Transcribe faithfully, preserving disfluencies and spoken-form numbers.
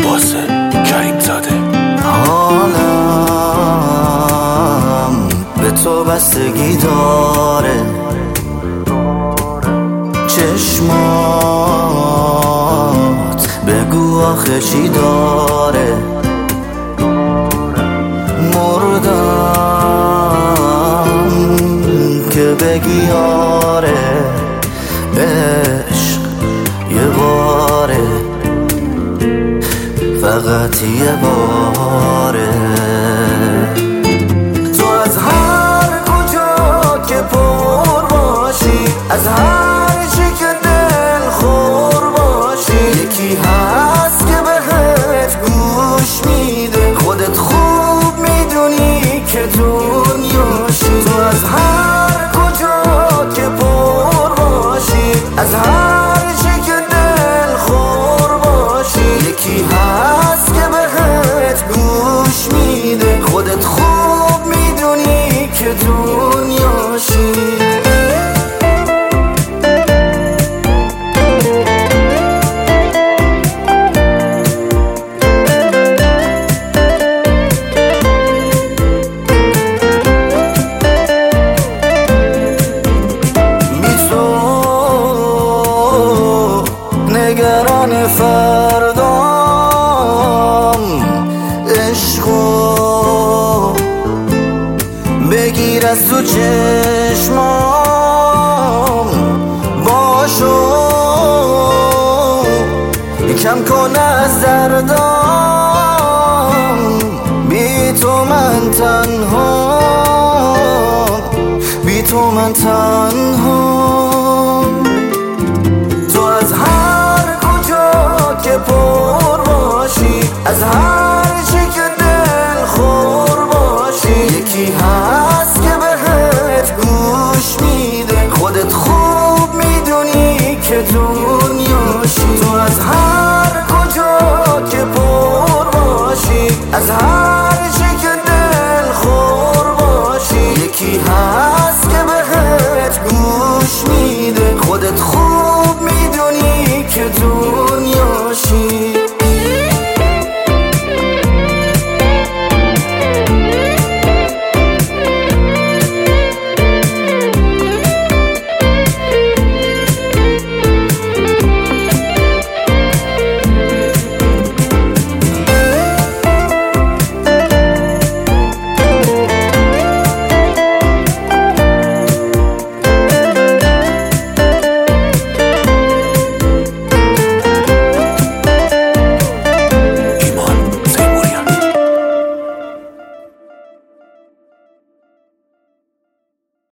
واسه کریم زاده. حالم به تو بستگی داره، چشمات بگو آخه چی داره. مردم که بگی آره، عشق یه باره، فقط یه باره. تو از هر کجا که پر باشی، از هر چی که دل خور باشی، یکی هست که بهت گوش میده. خودت خوب میدونی که دنیاشی. تو از هر کجا که پر باشی، از هر چی که دل خور باشی، یکی هست که بهت گوش میده. خودت خوب میدونی که دنیاشی. نگران فردام، عشقو بگیر از تو چشمام. باشو کم کن از دردام، بی تو من تنها، بی تو من تنها. تو از هر کجا که پر باشی، از هر